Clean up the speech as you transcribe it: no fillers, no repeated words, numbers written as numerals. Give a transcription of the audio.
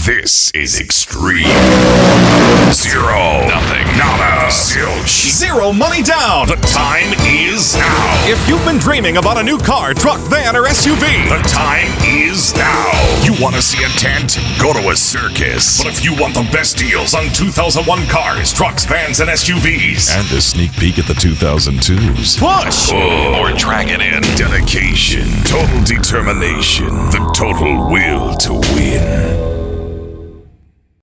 This is extreme. Zero. Nothing. Nada. Zilch. Zero money down. The time is now. If you've been dreaming about a new car, truck, van, or SUV, the time is now. You want to see a tent? Go to a circus. But if you want the best deals on 2001 cars, trucks, vans, and SUVs, and a sneak peek at the 2002s, push or drag it in. Dedication, total determination, the total will to win.